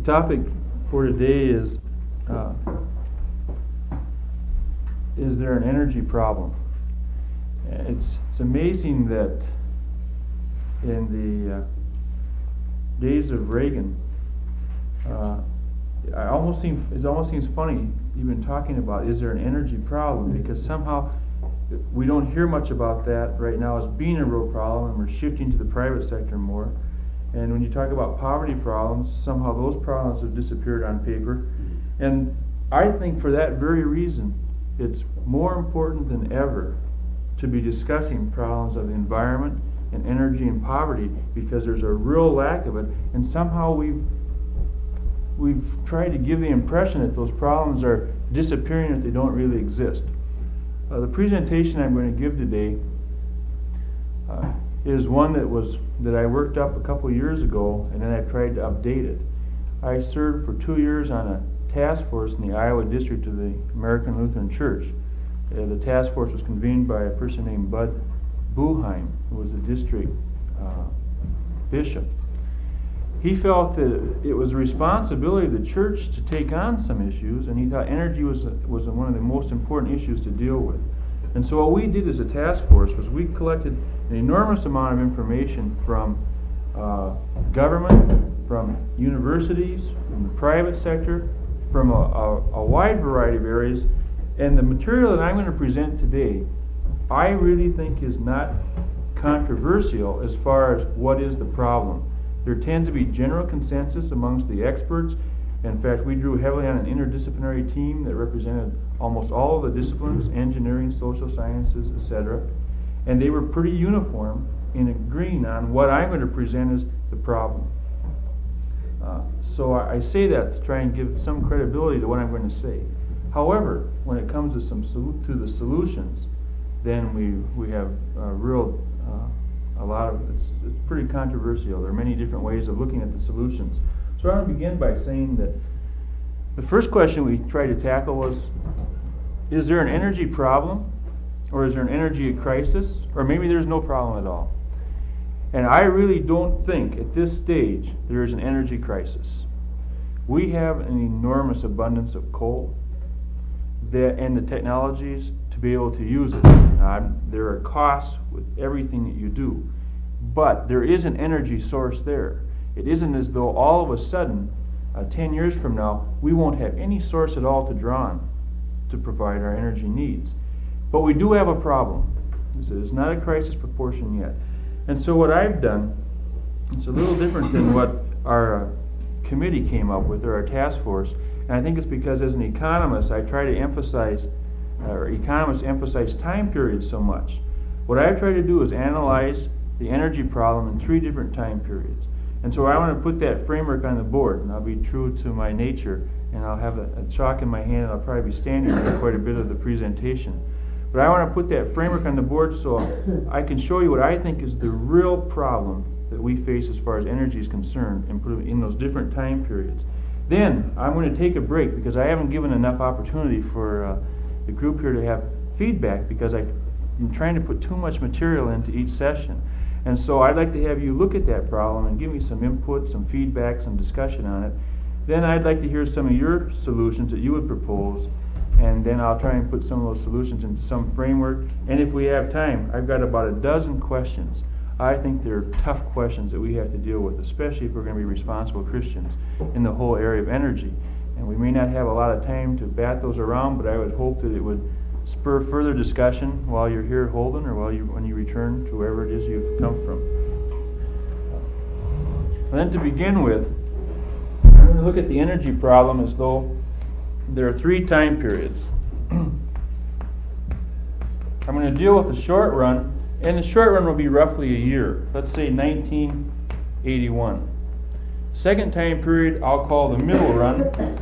topic for today is there an energy problem? It's amazing that in the days of Reagan, it almost seems funny even talking about is there an energy problem, because somehow we don't hear much about that right now as being a real problem, and we're shifting to the private sector more. And when you talk about poverty problems, somehow those problems have disappeared on paper. And I think for that very reason, it's more important than ever to be discussing problems of the environment and energy and poverty, because there's a real lack of it, and somehow we've tried to give the impression that those problems are disappearing, that they don't really exist. The presentation I'm going to give today is one that I worked up a couple years ago, and then I tried to update it. I served for 2 years on a task force in the Iowa district of the American Lutheran Church. The task force was convened by a person named Bud Buheim, who was the district bishop. He felt that it was the responsibility of the church to take on some issues, and he thought energy was one of the most important issues to deal with. And so what we did as a task force was we collected an enormous amount of information from government, from universities, from the private sector, from a wide variety of areas. And the material that I'm going to present today, I really think is not controversial as far as what is the problem. There tends to be general consensus amongst the experts. In fact, we drew heavily on an interdisciplinary team that represented almost all of the disciplines, engineering, social sciences, etc. And they were pretty uniform in agreeing on what I'm going to present as the problem. So I say that to try and give some credibility to what I'm going to say. However, when it comes to to the solutions, then we have a lot of it's pretty controversial. There are many different ways of looking at the solutions. So I want to begin by saying that the first question we tried to tackle was, is there an energy problem, or is there an energy crisis, or maybe there's no problem at all? And I really don't think at this stage there is an energy crisis. We have an enormous abundance of coal and the technologies to be able to use it. There are costs with everything that you do, but there is an energy source there. It isn't as though all of a sudden, 10 years from now, we won't have any source at all to draw on to provide our energy needs. But we do have a problem. It's not a crisis proportion yet. And so what I've done, it's a little different than what our committee came up with, or our task force. And I think it's because as an economist, I try to emphasize, or economists emphasize time periods so much. What I've tried to do is analyze the energy problem in 3 different time periods. And so I want to put that framework on the board, and I'll be true to my nature, and I'll have a chalk in my hand, and I'll probably be standing for quite a bit of the presentation. But I want to put that framework on the board so I can show you what I think is the real problem that we face as far as energy is concerned, and put it in those different time periods. Then I'm going to take a break, because I haven't given enough opportunity for the group here to have feedback, because I'm trying to put too much material into each session. And so I'd like to have you look at that problem and give me some input, some feedback, some discussion on it. Then I'd like to hear some of your solutions that you would propose, and then I'll try and put some of those solutions into some framework. And if we have time, I've got about a dozen questions. I think they're tough questions that we have to deal with, especially if we're going to be responsible Christians in the whole area of energy. And we may not have a lot of time to bat those around, but I would hope that it would spur further discussion while you're here, Holden, or when you return to wherever it is you've come from. And then to begin with, I'm going to look at the energy problem as though there are 3 time periods. I'm going to deal with the short run, and the short run will be roughly a year. Let's say 1981. Second time period I'll call the middle run,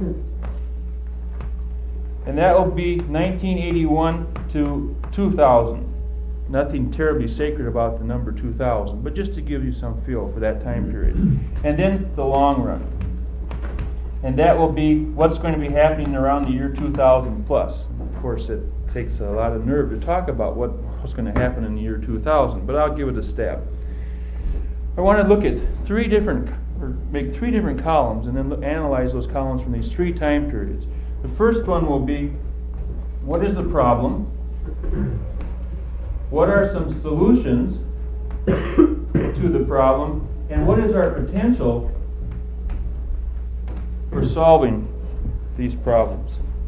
and that will be 1981 to 2000. Nothing terribly sacred about the number 2000, but just to give you some feel for that time period. And then the long run. And that will be what's going to be happening around the year 2000 plus. Of course, it takes a lot of nerve to talk about what's going to happen in the year 2000, but I'll give it a stab. I want to look at 3 different or make 3 different columns and then analyze those columns from these 3 time periods. The first one will be, what is the problem? What are some solutions to the problem? And what is our potential for solving these problems?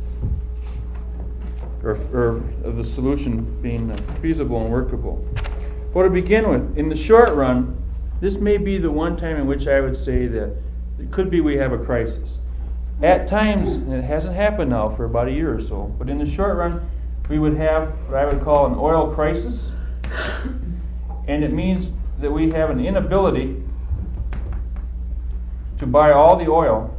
Or of the solution being feasible and workable. Well, to begin with, in the short run, this may be the one time in which I would say that it could be we have a crisis. At times, and it hasn't happened now for about a year or so, but in the short run, we would have what I would call an oil crisis, and it means that we have an inability to buy all the oil,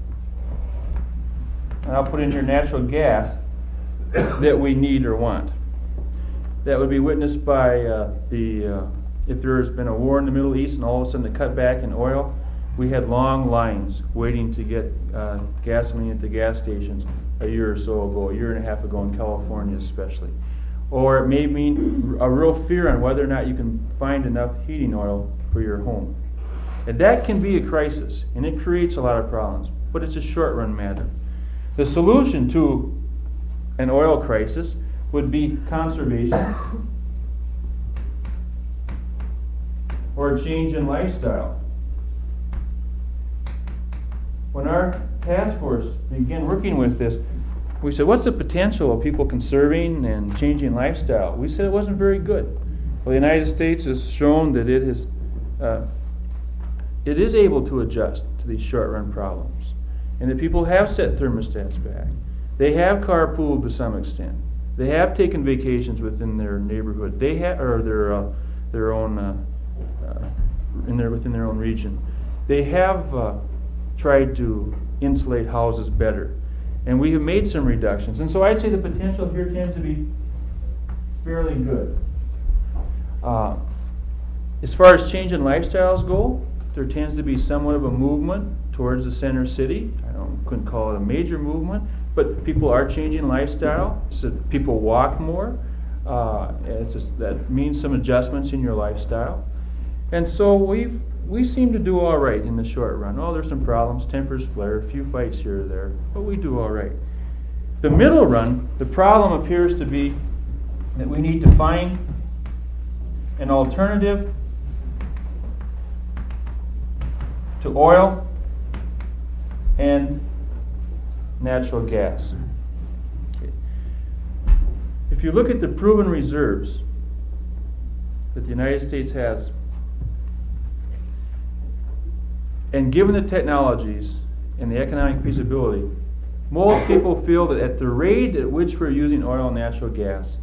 and I'll put in here natural gas, that we need or want. That would be witnessed by if there has been a war in the Middle East and all of a sudden the cutback in oil, we had long lines waiting to get gasoline at the gas stations a year or so ago, a year and a half ago in California especially. Or it may mean a real fear on whether or not you can find enough heating oil for your home. And that can be a crisis, and it creates a lot of problems, but it's a short-run matter. The solution to an oil crisis would be conservation or a change in lifestyle. When our task force began working with this, we said, what's the potential of people conserving and changing lifestyle? We said it wasn't very good. Well, the United States has shown that it is able to adjust to these short-run problems, and that people have set thermostats back. They have carpooled to some extent. They have taken vacations within their neighborhood. They have, or their own, within their own region. They have tried to insulate houses better, and we have made some reductions. And so I'd say the potential here tends to be fairly good. As far as change in lifestyles go, there tends to be somewhat of a movement towards the center city. Couldn't call it a major movement, but people are changing lifestyle. So people walk more. That means some adjustments in your lifestyle. And so we seem to do all right in the short run. Oh, there's some problems, tempers flare, a few fights here or there, but we do all right. The middle run, the problem appears to be that we need to find an alternative to oil and natural gas. Okay. If you look at the proven reserves that the United States has, and given the technologies and the economic feasibility, most people feel that at the rate at which we're using oil and natural gas,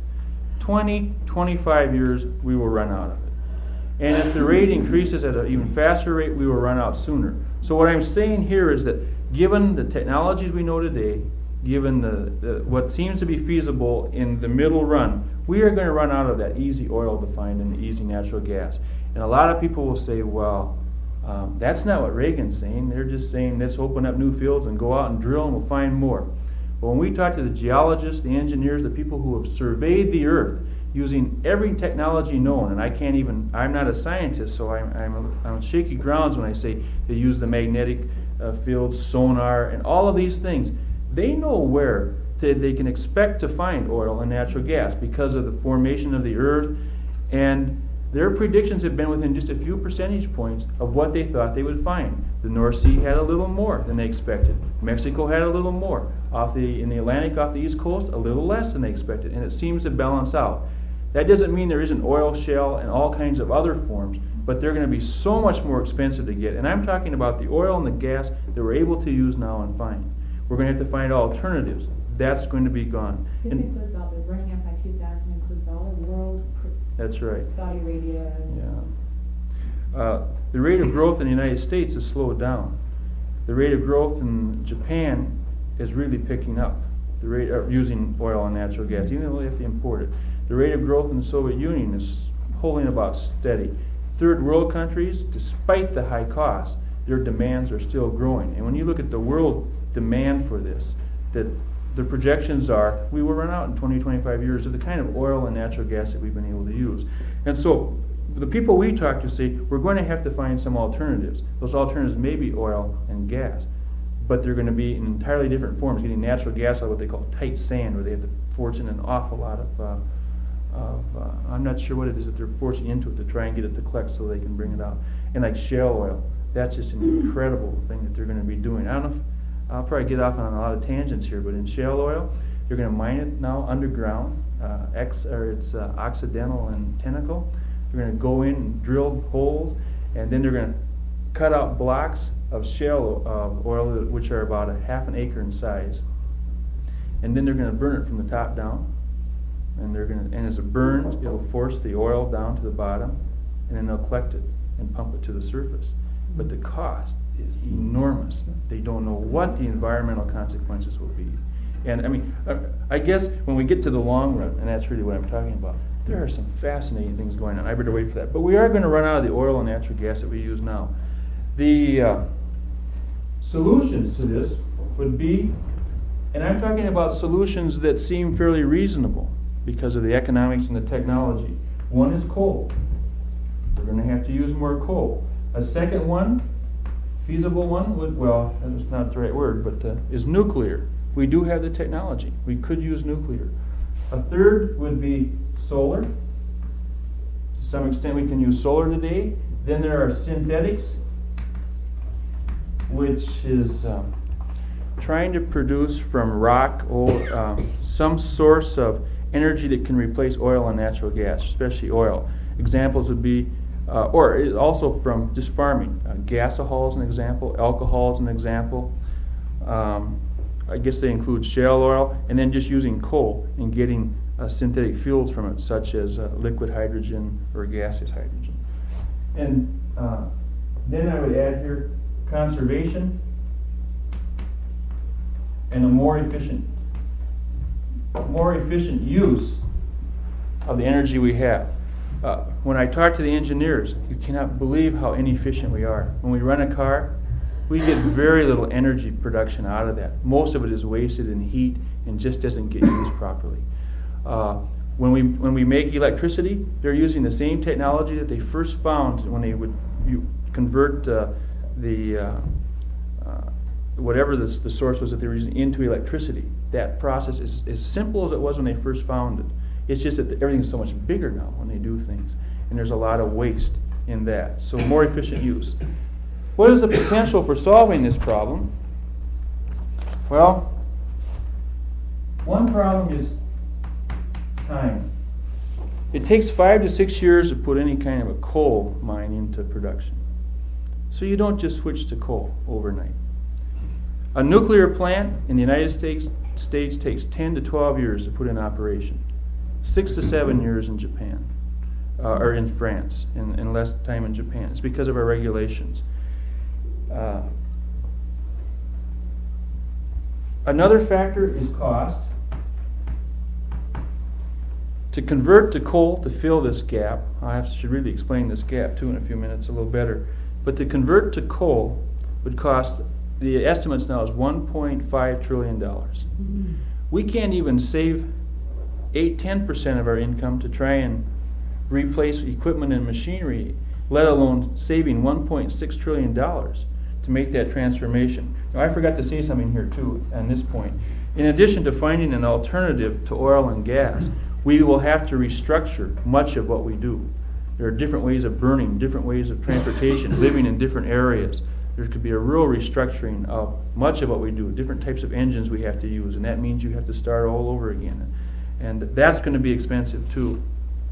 25 years, we will run out of it. And if the rate increases at an even faster rate, we will run out sooner. So what I'm saying here is that given the technologies we know today, given what seems to be feasible in the middle run, we are going to run out of that easy oil to find and the easy natural gas. And a lot of people will say, well, that's not what Reagan's saying. They're just saying, let's open up new fields and go out and drill and we'll find more. But when we talk to the geologists, the engineers, the people who have surveyed the earth using every technology known, and I'm not a scientist, so I'm on shaky grounds when I say they use the magnetic field, sonar, and all of these things. They know where they can expect to find oil and natural gas because of the formation of the earth, and their predictions have been within just a few percentage points of what they thought they would find. The North Sea had a little more than they expected. Mexico had a little more. In the Atlantic off the East Coast, a little less than they expected, and it seems to balance out. That doesn't mean there isn't oil, shale, and all kinds of other forms, but they're going to be so much more expensive to get. And I'm talking about the oil and the gas that we're able to use now and find. We're going to have to find alternatives. That's going to be gone. This includes all the running out by 2000 includes all the world. That's right. Saudi Arabia. Yeah. The rate of growth in the United States has slowed down. The rate of growth in Japan is really picking up. The rate of using oil and natural gas, even though they have to import it. The rate of growth in the Soviet Union is holding about steady. Third world countries, despite the high costs, their demands are still growing. And when you look at the world demand for this, that the projections are we will run out in 20, 25 years of the kind of oil and natural gas that we've been able to use. And so the people we talk to say we're going to have to find some alternatives. Those alternatives may be oil and gas, but they're going to be in entirely different forms, getting natural gas out of what they call tight sand, where they have to force in an awful lot of I'm not sure what it is that they're forcing into it to try and get it to collect so they can bring it out. And like shale oil, that's just an incredible thing that they're going to be doing. I don't know if, I'll probably get off on a lot of tangents here, but in shale oil, they're going to mine it now underground. It's Occidental and Tentacle. They're going to go in and drill holes, and then they're going to cut out blocks of shale oil, which are about 1/2 acre in size. And then they're going to burn it from the top down. And as it burns, it'll force the oil down to the bottom, and then they'll collect it and pump it to the surface. But the cost is enormous. They don't know what the environmental consequences will be. And I mean, I guess when we get to the long run, and that's really what I'm talking about, there are some fascinating things going on. I better wait for that. But we are going to run out of the oil and natural gas that we use now. The solutions to this would be, and I'm talking about solutions that seem fairly reasonable because of the economics and the technology. One is coal. We're going to have to use more coal. A second one, feasible one, that's not the right word, but is nuclear. We do have the technology. We could use nuclear. A third would be solar. To some extent we can use solar today. Then there are synthetics, which is trying to produce from rock some source of energy that can replace oil and natural gas, especially oil. Examples would be, or also from just farming. Gasohol is an example, alcohol is an example. I guess they include shale oil, and then just using coal and getting synthetic fuels from it, such as liquid hydrogen or gaseous hydrogen. And then I would add here conservation and a more efficient use of the energy we have. When I talk to the engineers, you cannot believe how inefficient we are. When we run a car, we get very little energy production out of that. Most of it is wasted in heat and just doesn't get used properly. When we make electricity, they're using the same technology that they first found when they would convert whatever the source was that they were using into electricity. That process is as simple as it was when they first found it. It's just that everything's so much bigger now when they do things, and there's a lot of waste in that. So more efficient use. What is the potential for solving this problem? Well, one problem is time. It takes 5 to 6 years to put any kind of a coal mine into production. So you don't just switch to coal overnight. A nuclear plant in the United States takes 10 to 12 years to put in operation. 6 to 7 years in Japan, or in France, and less time in Japan. It's because of our regulations. Another factor is cost. To convert to coal to fill this gap, should really explain this gap too in a few minutes a little better, but to convert to coal would cost, the estimates now is $1.5 trillion. Mm-hmm. We can't even save 10% of our income to try and replace equipment and machinery, let alone saving $1.6 trillion to make that transformation. Now, I forgot to say something here too on this point. In addition to finding an alternative to oil and gas, we will have to restructure much of what we do. There are different ways of burning, different ways of transportation, living in different areas. There could be a real restructuring of much of what we do, different types of engines we have to use, and that means you have to start all over again. And that's going to be expensive too.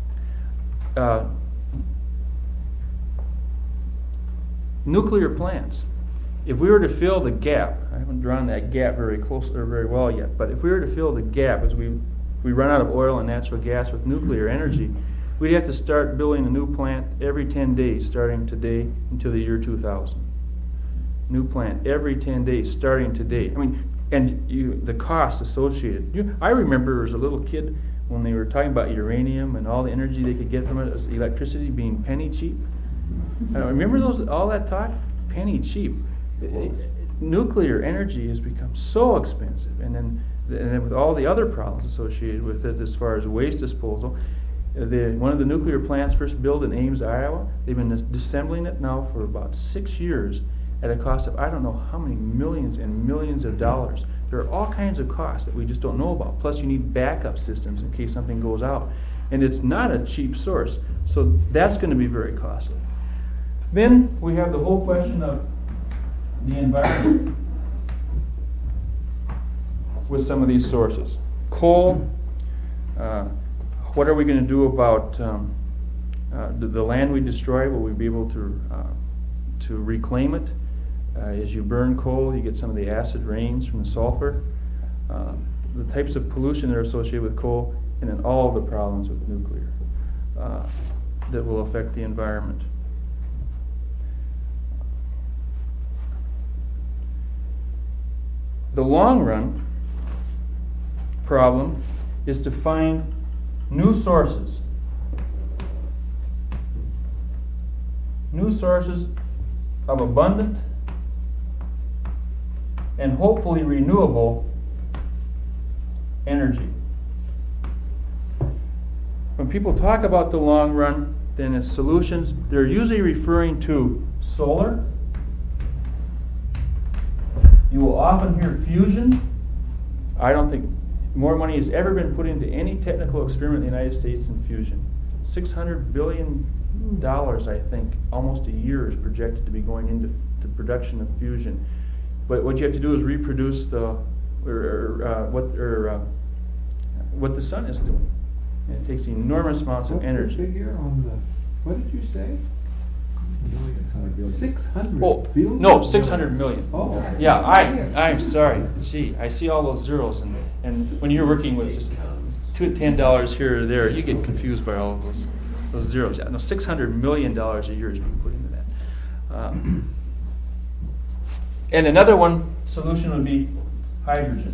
Nuclear plants. If we were to fill the gap, I haven't drawn that gap very close or very well yet, but if we were to fill the gap as we run out of oil and natural gas with nuclear energy, we'd have to start building a new plant every 10 days, starting today until the year 2000. New plant every 10 days, starting today. I mean, and the cost associated. I remember as a little kid when they were talking about uranium and all the energy they could get from it, as electricity being penny cheap. Remember all that talk? Penny cheap. Nuclear energy has become so expensive, and then with all the other problems associated with it as far as waste disposal, One of the nuclear plants first built in Ames, Iowa, they've been assembling it now for about 6 years at a cost of I don't know how many millions and millions of dollars. There are all kinds of costs that we just don't know about. Plus you need backup systems in case something goes out. And it's not a cheap source. So that's going to be very costly. Then we have the whole question of the environment with some of these sources. Coal, what are we going to do about the land we destroy? Will we be able to reclaim it? As you burn coal, you get some of the acid rains from the sulfur. The types of pollution that are associated with coal, and then all the problems with nuclear that will affect the environment. The long run problem is to find new sources of abundant and hopefully renewable energy. When people talk about the long run, then as solutions, they're usually referring to solar. You will often hear fusion. I don't think more money has ever been put into any technical experiment in the United States than fusion. $600 billion, I think, almost a year is projected to be going into the production of fusion. But what you have to do is reproduce what the sun is doing. And it takes enormous amounts of energy. What's the figure on the, what did you say? 600 billion? No, 600 million. Oh. Yeah, I'm sorry. Gee, I see all those zeros, and when you're working with just $10 here or there, you get confused by all of those zeros. Yeah, no, $600 million a year is being put into that. And another solution would be hydrogen.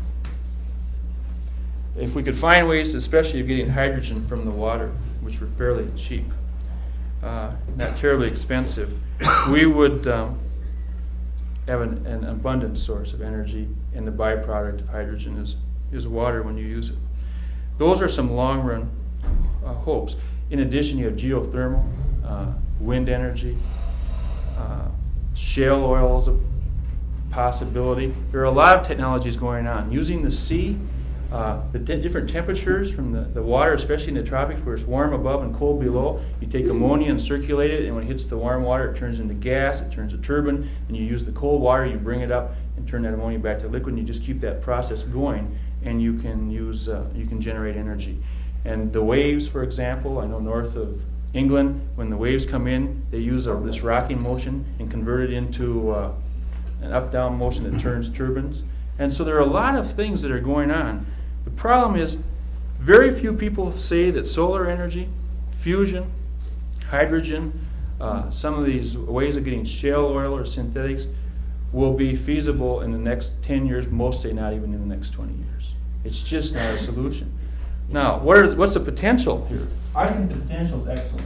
If we could find ways, especially of getting hydrogen from the water, which were fairly cheap, not terribly expensive, we would have an abundant source of energy, and the byproduct of hydrogen is water when you use it. Those are some long-run hopes. In addition, you have geothermal, wind energy, shale oil is a possibility. There are a lot of technologies going on. Using the sea, the different temperatures from the water, especially in the tropics where it's warm above and cold below, you take ammonia and circulate it, and when it hits the warm water, it turns into gas, it turns a turbine, and you use the cold water, you bring it up and turn that ammonia back to liquid, and you just keep that process going, and you can generate energy. And the waves, for example, I know north of England, when the waves come in, they use this rocking motion and convert it into an up-down motion that turns turbines. And so there are a lot of things that are going on. The problem is, very few people say that solar energy, fusion, hydrogen, some of these ways of getting shale oil or synthetics will be feasible in the next 10 years. Most say not even in the next 20 years. It's just not a solution. Now, what's the potential here? I think the potential is excellent.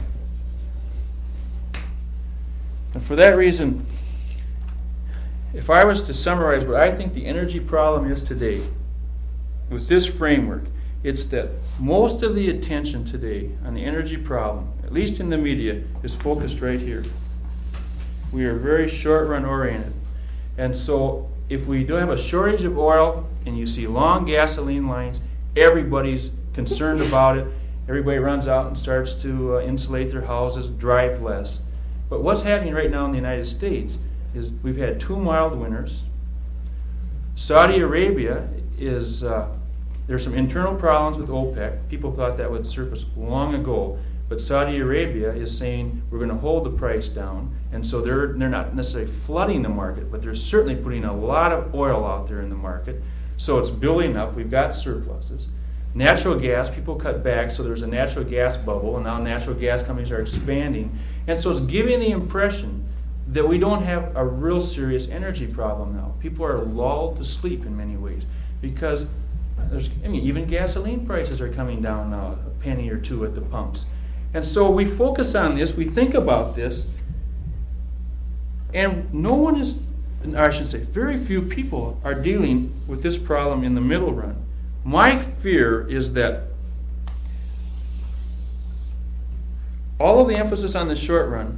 And for that reason, if I was to summarize what I think the energy problem is today, with this framework, it's that most of the attention today on the energy problem, at least in the media, is focused right here. We are very short-run oriented. And so if we do have a shortage of oil and you see long gasoline lines, everybody's concerned about it. Everybody runs out and starts to insulate their houses, drive less. But what's happening right now in the United States is we've had 2 mild winters. Saudi Arabia is, there's some internal problems with OPEC. People thought that would surface long ago. But Saudi Arabia is saying we're going to hold the price down. And so they're not necessarily flooding the market, but they're certainly putting a lot of oil out there in the market. So it's building up. We've got surpluses. Natural gas, people cut back, so there's a natural gas bubble, and now natural gas companies are expanding. And so it's giving the impression that we don't have a real serious energy problem now. People are lulled to sleep in many ways because even gasoline prices are coming down now, a penny or two at the pumps. And so we focus on this, we think about this, and no one is, or I should say, very few people are dealing with this problem in the middle run. My fear is that all of the emphasis on the short run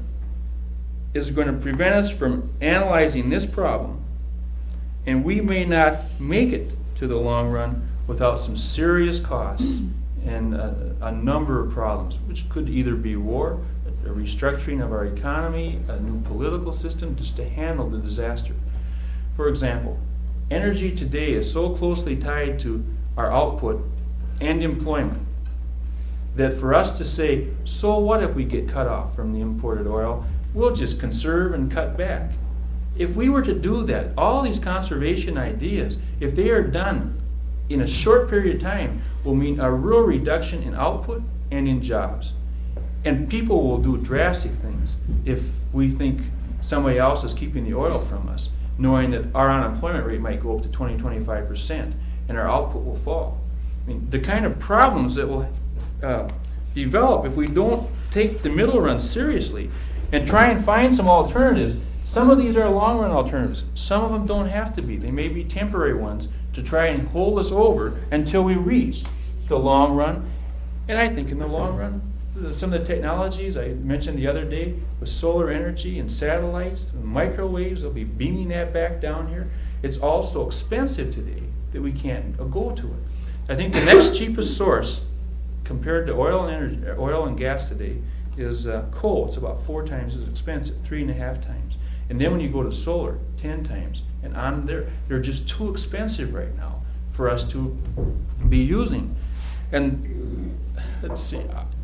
is going to prevent us from analyzing this problem, and we may not make it to the long run without some serious costs and a number of problems, which could either be war, a restructuring of our economy, a new political system just to handle the disaster. For example, energy today is so closely tied to our output and employment that for us to say, so what if we get cut off from the imported oil, we'll just conserve and cut back. If we were to do that, all these conservation ideas, if they are done in a short period of time, will mean a real reduction in output and in jobs. And people will do drastic things if we think somebody else is keeping the oil from us, knowing that our unemployment rate might go up to 20-25% and our output will fall. I mean, the kind of problems that will develop if we don't take the middle run seriously and try and find some alternatives. Some of these are long run alternatives. Some of them don't have to be. They may be temporary ones to try and hold us over until we reach the long run. And I think in the long run, some of the technologies I mentioned the other day with solar energy and satellites and microwaves, they'll be beaming that back down here. It's all so expensive today that we can't go to it. I think the next cheapest source compared to oil and gas today is coal. It's about 4 times as expensive, 3.5 times. And then when you go to solar, 10 times. And on there, they're just too expensive right now for us to be using. And let's see,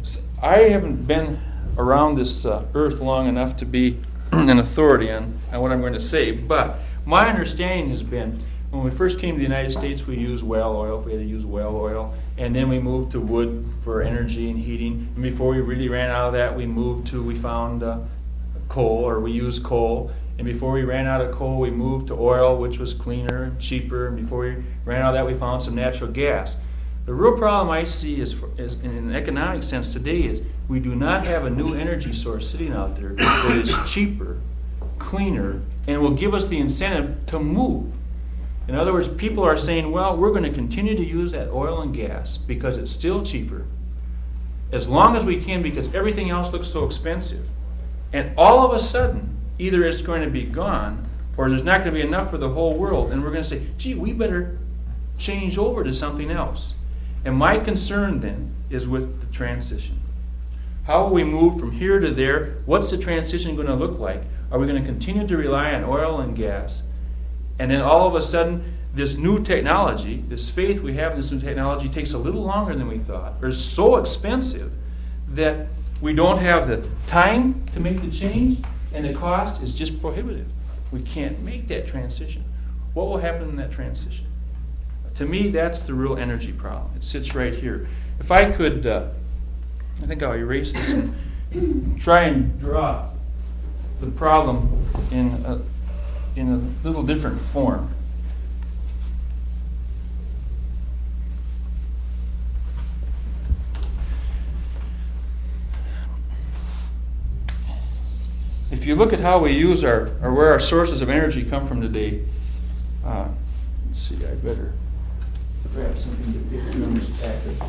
I haven't been around this earth long enough to be an authority on what I'm going to say, but my understanding has been when we first came to the United States, we used whale oil, if we had to use whale oil, and then we moved to wood for energy and heating. And before we really ran out of that, we found coal, or we used coal. And before we ran out of coal, we moved to oil, which was cleaner and cheaper. And before we ran out of that, we found some natural gas. The real problem I see is in an economic sense today is we do not have a new energy source sitting out there that is cheaper, cleaner, and will give us the incentive to move. In other words, people are saying, well, we're going to continue to use that oil and gas because it's still cheaper, as long as we can, because everything else looks so expensive. And all of a sudden, either it's going to be gone or there's not going to be enough for the whole world. And we're going to say, gee, we better change over to something else. And my concern then is with the transition. How will we move from here to there? What's the transition going to look like? Are we going to continue to rely on oil and gas? And then all of a sudden, this new technology, this faith we have in this new technology takes a little longer than we thought, or is so expensive that we don't have the time to make the change, and the cost is just prohibitive. We can't make that transition. What will happen in that transition? To me, that's the real energy problem. It sits right here. If I could, I think I'll erase this and try and draw the problem in a little different form. If you look at how we use or where our sources of energy come from today, let's see, I better grab something to get the numbers accurate.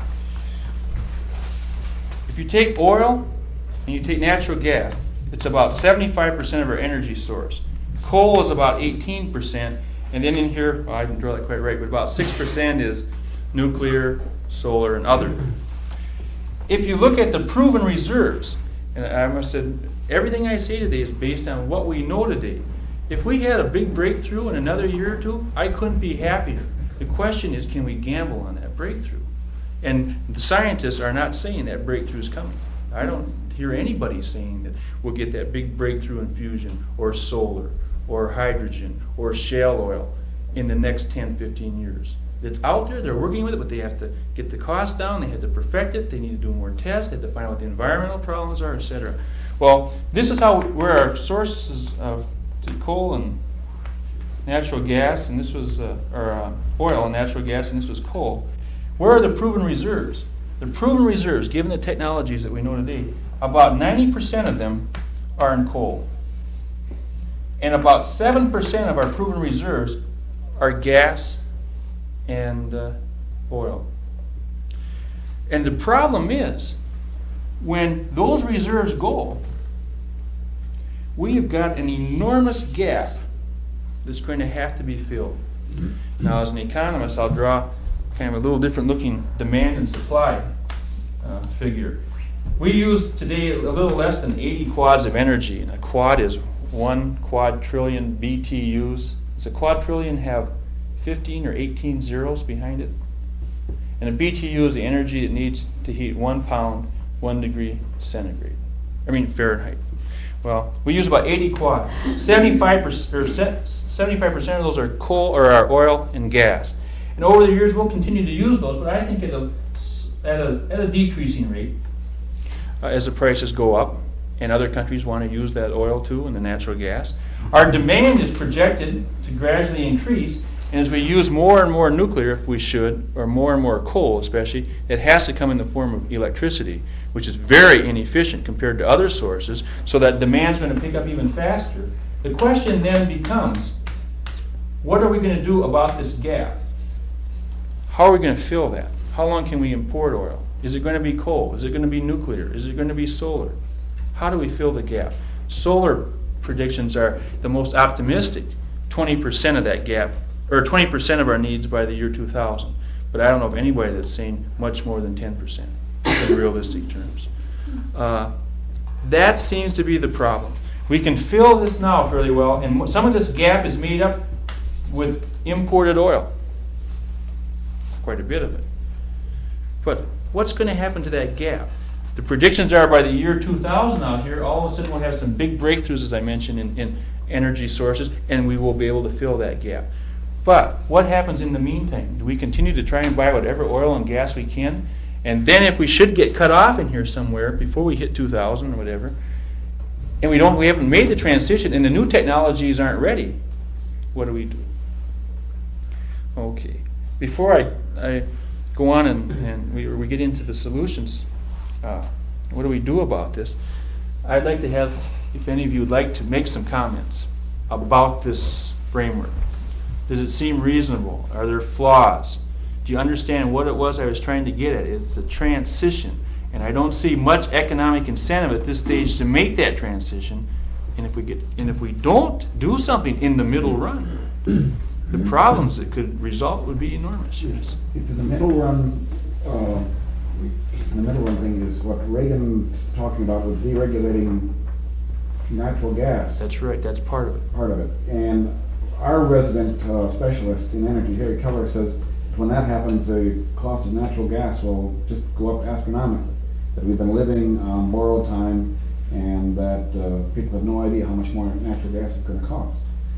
If you take oil and you take natural gas, it's about 75% of our energy source. Coal is about 18%, and then in here, well, I didn't draw that quite right, but about 6% is nuclear, solar, and other. If you look at the proven reserves, and I must say, everything I say today is based on what we know today. If we had a big breakthrough in another year or two, I couldn't be happier. The question is, can we gamble on that breakthrough? And the scientists are not saying that breakthrough is coming. I don't hear anybody saying that we'll get that big breakthrough in fusion or solar or hydrogen or shale oil in the next 10, 15 years. It's out there, they're working with it, but they have to get the cost down, they have to perfect it, they need to do more tests, they have to find out what the environmental problems are, etc. Well, this is where our sources of coal and natural gas, and this was oil and natural gas, and this was coal. Where are the proven reserves? The proven reserves, given the technologies that we know today, about 90% of them are in coal. And about 7% of our proven reserves are gas and oil. And the problem is when those reserves go, we have got an enormous gap that's going to have to be filled. Now, as an economist, I'll draw kind of a little different looking demand and supply figure. We use today a little less than 80 quads of energy, and a quad is 1 quadrillion BTUs. Does a quadrillion have 15 or 18 zeros behind it? And a BTU is the energy it needs to heat 1 pound, 1 degree centigrade. Fahrenheit. Well, we use about 80 quads. 75% of those are coal or are oil and gas. And over the years, we'll continue to use those, but I think at a decreasing rate as the prices go up, and other countries want to use that oil too and the natural gas. Our demand is projected to gradually increase, and as we use more and more nuclear, if we should, or more and more coal especially, it has to come in the form of electricity, which is very inefficient compared to other sources, so that demand's going to pick up even faster. The question then becomes, what are we going to do about this gap? How are we going to fill that? How long can we import oil? Is it going to be coal? Is it going to be nuclear? Is it going to be solar? How do we fill the gap? Solar predictions are the most optimistic, 20% of that gap, or 20% of our needs by the year 2000. But I don't know of anybody that's saying much more than 10% in realistic terms. That seems to be the problem. We can fill this now fairly well, and some of this gap is made up with imported oil. Quite a bit of it. But what's going to happen to that gap? The predictions are by the year 2000 out here, all of a sudden we'll have some big breakthroughs, as I mentioned, in energy sources, and we will be able to fill that gap. But what happens in the meantime? Do we continue to try and buy whatever oil and gas we can? And then if we should get cut off in here somewhere before we hit 2000 or whatever, and we haven't made the transition and the new technologies aren't ready, what do we do? Okay. Before I go on and we get into the solutions, what do we do about this? I'd like to have, if any of you would like to make some comments about this framework. Does it seem reasonable? Are there flaws? Do you understand what it was I was trying to get at? It's a transition, and I don't see much economic incentive at this stage to make that transition. And if we don't do something in the middle run, the problems that could result would be enormous. Yes. It's in the middle run. The middle run thing is what Reagan's talking about was deregulating natural gas. That's right. That's part of it. Part of it. And our resident specialist in energy, Harry Keller, says when that happens, the cost of natural gas will just go up astronomically. That we've been living on borrowed time, and that people have no idea how much more natural gas is going to cost.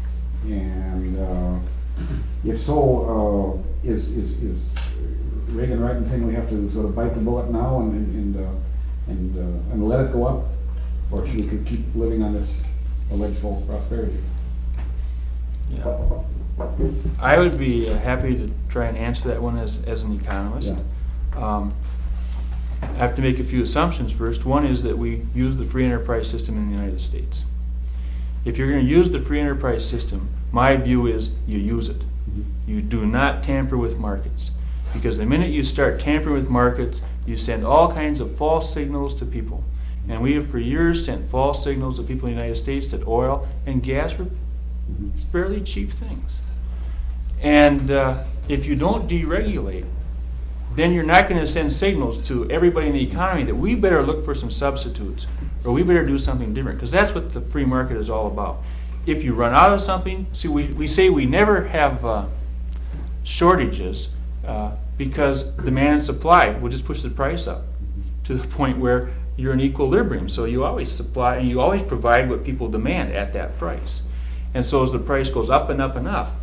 And if so, is Reagan right in saying we have to sort of bite the bullet now and let it go up, or should we keep living on this alleged false prosperity? Yeah. I would be happy to try and answer that one as an economist. Yeah. I have to make a few assumptions first. One is that we use the free enterprise system in the United States. If you're going to use the free enterprise system, my view is you use it. You do not tamper with markets. Because the minute you start tampering with markets, you send all kinds of false signals to people. And we have for years sent false signals to people in the United States that oil and gas were fairly cheap things. And if you don't deregulate, then you're not going to send signals to everybody in the economy that we better look for some substitutes, or we better do something different, because that's what the free market is all about. If you run out of something, see, we say we never have shortages because demand and supply will just push the price up to the point where you're in equilibrium. So you always supply and you always provide what people demand at that price. And so as the price goes up and up and up,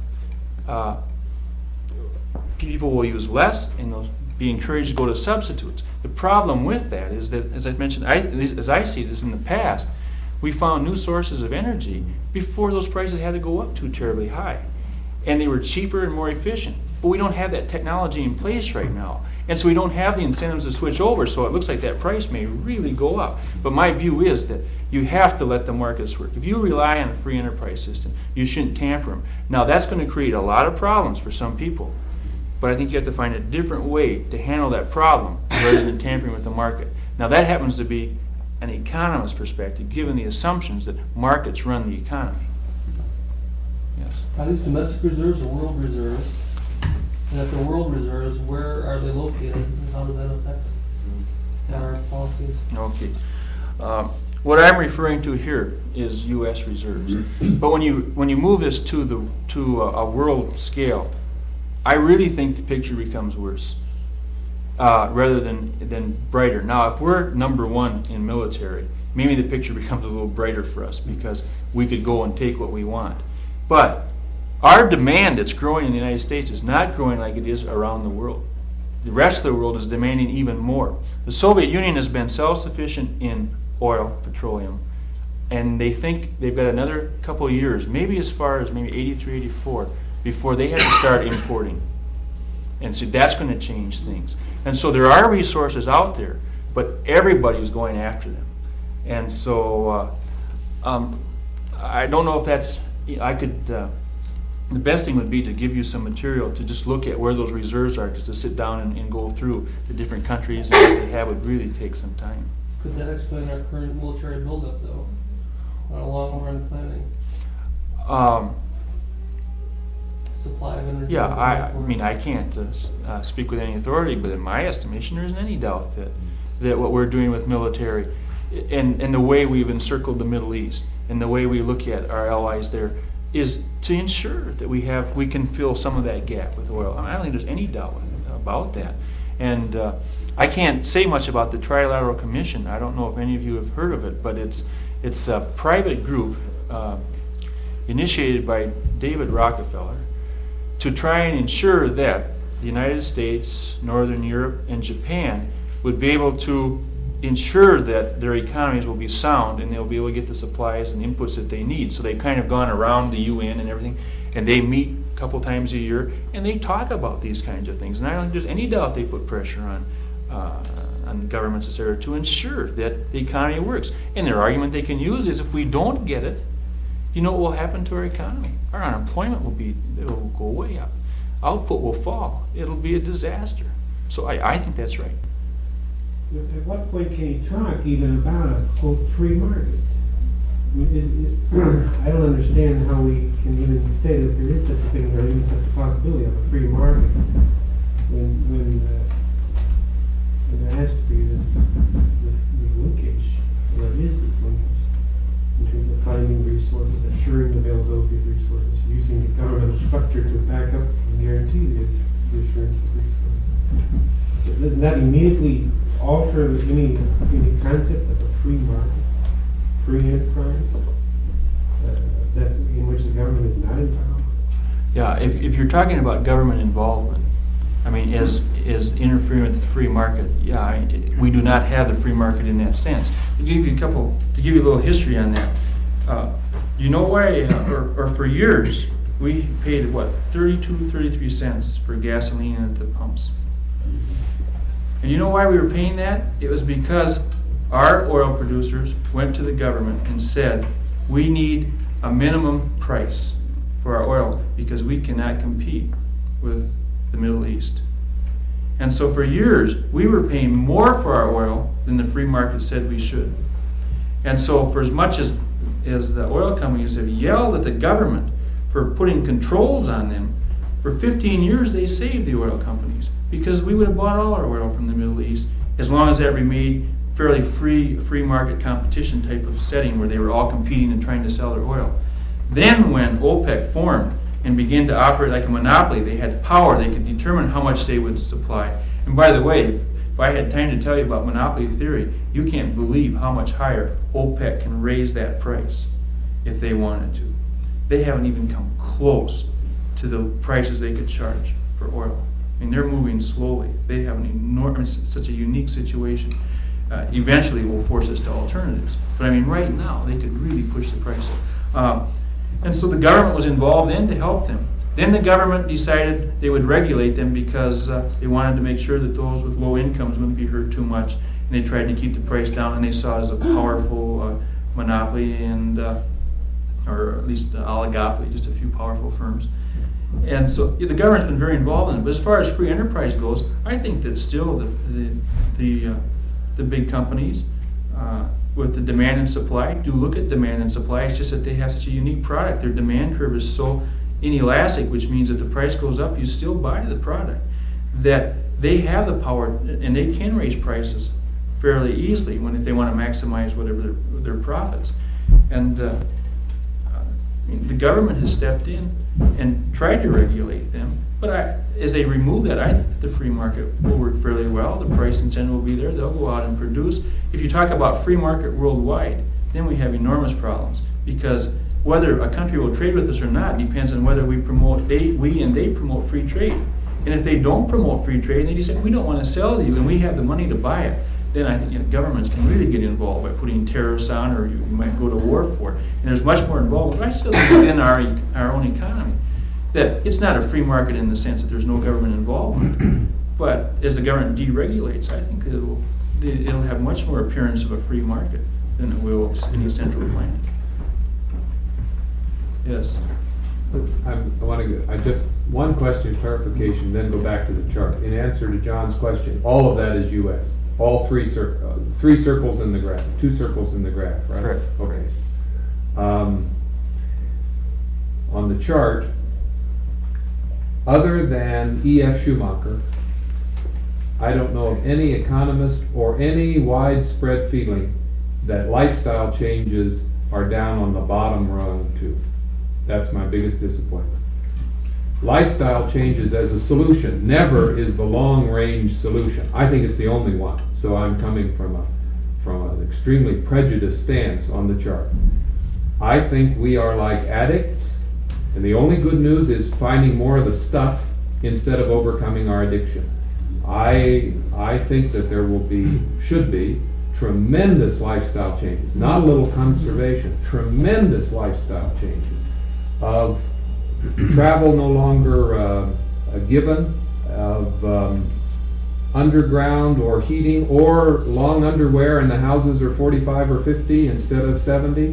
people will use less and they'll be encouraged to go to substitutes. The problem with that is that, as I mentioned, as I see this in the past, we found new sources of energy before those prices had to go up too terribly high. And they were cheaper and more efficient. But we don't have that technology in place right now. And so we don't have the incentives to switch over, so it looks like that price may really go up. But my view is that you have to let the markets work. If you rely on a free enterprise system, you shouldn't tamper them. Now that's going to create a lot of problems for some people. But I think you have to find a different way to handle that problem rather than tampering with the market. Now that happens to be an economist's perspective, given the assumptions that markets run the economy. Yes. Are these domestic reserves or world reserves? And if they're world reserves, where are they located and how does that affect our policies? Okay. What I'm referring to here is U.S. reserves. But when you move this to a world scale, I really think the picture becomes worse rather than brighter. Now, if we're number one in military, maybe the picture becomes a little brighter for us because we could go and take what we want. But our demand that's growing in the United States is not growing like it is around the world. The rest of the world is demanding even more. The Soviet Union has been self-sufficient in oil, petroleum, and they think they've got another couple of years, maybe as far as maybe 83, 84, before they have to start importing. And so that's going to change things. And so there are resources out there, but everybody's going after them. And so I don't know if that's, I could, the best thing would be to give you some material to just look at where those reserves are, because to sit down and go through the different countries and what they have would really take some time. Could that explain our current military buildup, though, on a long-run planning? Supply of energy. Yeah, I mean, I can't speak with any authority, but in my estimation, there isn't any doubt that what we're doing with military and the way we've encircled the Middle East and the way we look at our allies there is to ensure that we can fill some of that gap with oil. I don't think there's any doubt about that. And I can't say much about the Trilateral Commission. I don't know if any of you have heard of it, but it's a private group initiated by David Rockefeller to try and ensure that the United States, Northern Europe, and Japan would be able to ensure that their economies will be sound and they'll be able to get the supplies and inputs that they need. So they've kind of gone around the UN and everything, and they meet a couple times a year and they talk about these kinds of things. And I don't think there's any doubt they put pressure on governments, etc., to ensure that the economy works. And their argument they can use is if we don't get it, you know what will happen to our economy? Our unemployment will go way up. Output will fall. It'll be a disaster. So I think that's right. At what point can you talk even about a quote free market? I mean, I don't understand how we can even say that there is such a thing or even such a possibility of a free market when there has to be this linkage, or there is this linkage in terms of finding resources, assuring the availability of resources, using the governmental structure to back up and guarantee the assurance of resources. Doesn't that immediately alter any concept of a free market, free enterprise, that in which the government is not involved? Yeah, if you're talking about government involvement, I mean, as interfering with the free market, yeah, we do not have the free market in that sense. To give you a little history on that, you know why, or for years, we paid what, 33 cents for gasoline at the pumps. And you know why we were paying that? It was because our oil producers went to the government and said, we need a minimum price for our oil because we cannot compete with the Middle East. And so for years, we were paying more for our oil than the free market said we should. And so for as much as the oil companies have yelled at the government for putting controls on them, for 15 years they saved the oil companies because we would have bought all our oil from the Middle East as long as that remained fairly free market competition type of setting where they were all competing and trying to sell their oil. Then when OPEC formed and began to operate like a monopoly, they had power, they could determine how much they would supply. And by the way, if I had time to tell you about monopoly theory, you can't believe how much higher OPEC can raise that price if they wanted to. They haven't even come close to the prices they could charge for oil. I mean, they're moving slowly. They have an enormous, such a unique situation. Eventually will force us to alternatives. But I mean, right now, they could really push the price up. And so the government was involved in to help them. Then the government decided they would regulate them because they wanted to make sure that those with low incomes wouldn't be hurt too much. And they tried to keep the price down, and they saw it as a powerful monopoly and, or at least oligopoly, just a few powerful firms. And so the government's been very involved in it. But as far as free enterprise goes, I think that still the the big companies with the demand and supply do look at demand and supply. It's just that they have such a unique product. Their demand curve is so inelastic, which means if the price goes up, you still buy the product. That they have the power, and they can raise prices fairly easily if they want to maximize whatever their profits. And the government has stepped in and tried to regulate them. But as they remove that, I think the free market will work fairly well. The price incentive will be there. They'll go out and produce. If you talk about free market worldwide, then we have enormous problems, because whether a country will trade with us or not depends on whether we and they promote free trade. And if they don't promote free trade, and they just say, we don't want to sell to you and we have the money to buy it, then I think governments can really get involved by putting tariffs on, or you might go to war for it. And there's much more involvement, but I still think within our own economy, that it's not a free market in the sense that there's no government involvement. But as the government deregulates, I think it'll have much more appearance of a free market than it will any central planning. Yes. I just, one question, clarification, then go back to the chart. In answer to John's question, all of that is US. All three circles in the graph, 2 circles in the graph, right? Correct. Okay. On the chart, other than E.F. Schumacher, I don't know of any economist or any widespread feeling that lifestyle changes are down on the bottom rung too. That's my biggest disappointment. Lifestyle changes as a solution never is the long-range solution. I think it's the only one. So I'm coming from an extremely prejudiced stance on the chart. I think we are like addicts, and the only good news is finding more of the stuff instead of overcoming our addiction. I think that there should be tremendous lifestyle changes, not a little conservation, tremendous lifestyle changes of travel no longer a given, of underground or heating or long underwear and the houses are 45 or 50 instead of 70.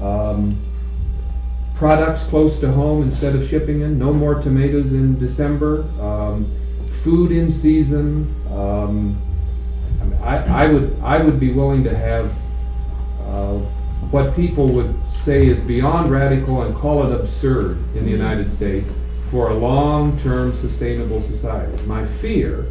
Products close to home instead of shipping in, no more tomatoes in December. Food in season. I would be willing to have what people would say is beyond radical and call it absurd in the United States for a long-term sustainable society. My fear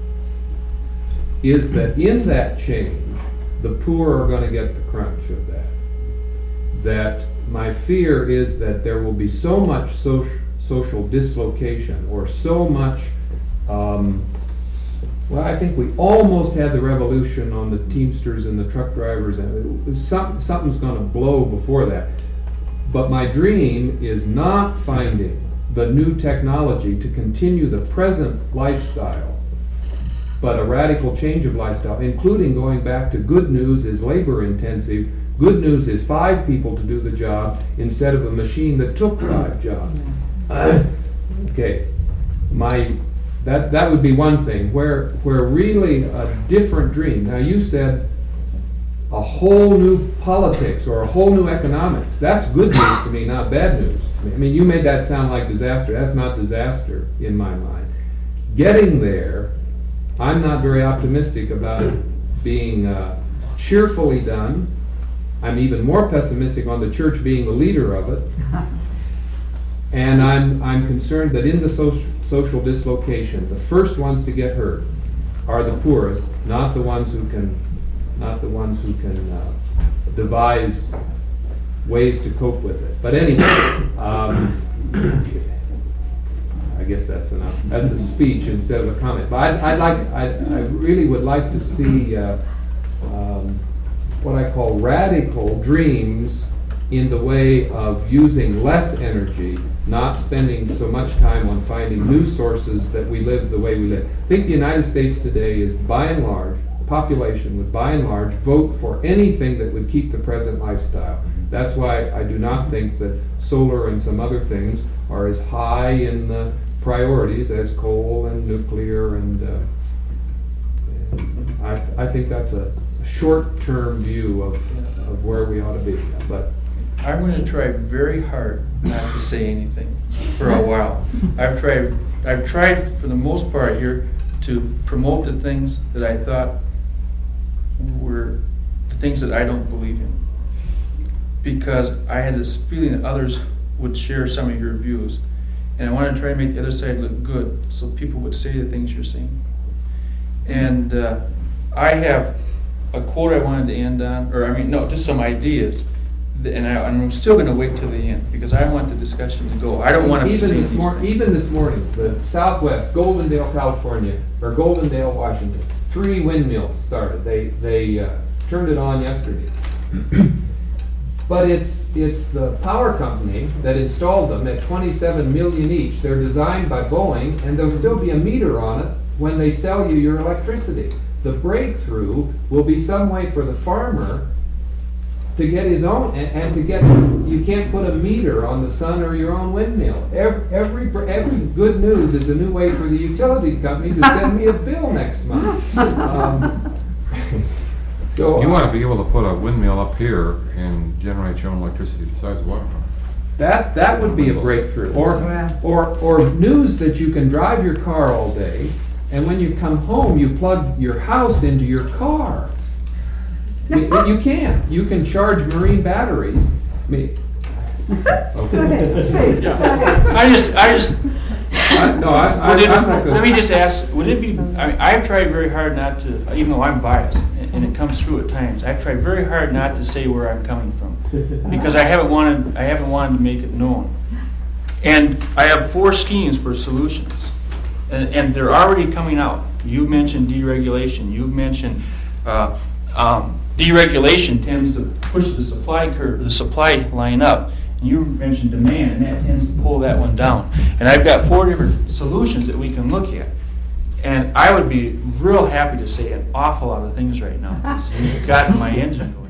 is that in that change, the poor are going to get the crunch of that. That my fear is that there will be so much social dislocation or so much well, I think we almost had the revolution on the Teamsters and the truck drivers, and something's going to blow before that. But my dream is not finding the new technology to continue the present lifestyle, but a radical change of lifestyle, including going back to good news is labor intensive. Good news is 5 people to do the job instead of a machine that took 5 jobs. Okay, that would be one thing where really a different dream. Now you said a whole new politics or a whole new economics. That's good news to me, not bad news. I mean, you made that sound like disaster. That's not disaster in my mind. Getting there, I'm not very optimistic about it being cheerfully done. I'm even more pessimistic on the church being the leader of it. And I'm concerned that in the social dislocation, the first ones to get hurt are the poorest, not the ones who can devise ways to cope with it. But anyway, I guess that's enough. That's a speech instead of a comment. But I really would like to see what I call radical dreams in the way of using less energy, not spending so much time on finding new sources that we live the way we live. I think the United States today is, by and large, population would by and large vote for anything that would keep the present lifestyle. That's why I do not think that solar and some other things are as high in the priorities as coal and nuclear, and I think that's a short-term view of where we ought to be. But I'm going to try very hard not to say anything for a while. I've tried for the most part here to promote the things that I thought things that I don't believe in. Because I had this feeling that others would share some of your views. And I wanted to try to make the other side look good, so people would say the things you're saying. And I have a quote I wanted to end on, just some ideas. And I'm still going to wait till the end, because I want the discussion to go. I don't want to be saying these things. Even this morning, the Southwest, Goldendale, California, or Goldendale, Washington, 3 windmills started. They turned it on yesterday. But it's the power company that installed them at $27 million each. They're designed by Boeing, and there'll still be a meter on it when they sell you your electricity. The breakthrough will be some way for the farmer to get his own, and to get, you can't put a meter on the sun or your own windmill. Every good news is a new way for the utility company to send me a bill next month. So You want to be able to put a windmill up here and generate your own electricity besides the waterfront. that would be a breakthrough. Or news that you can drive your car all day, and when you come home, you plug your house into your car. You can. You can charge marine batteries. Okay. I'm not gonna. Let me just ask, would it be, I've tried very hard not to, even though I'm biased, and it comes through at times, I've tried very hard not to say where I'm coming from, because I haven't wanted to make it known. And I have 4 schemes for solutions, and they're already coming out. You mentioned deregulation. You've mentioned deregulation tends to push the supply curve, the supply line up. And you mentioned demand, and that tends to pull that one down. And I've got 4 different solutions that we can look at. And I would be real happy to say an awful lot of things right now, because you've gotten my engine going.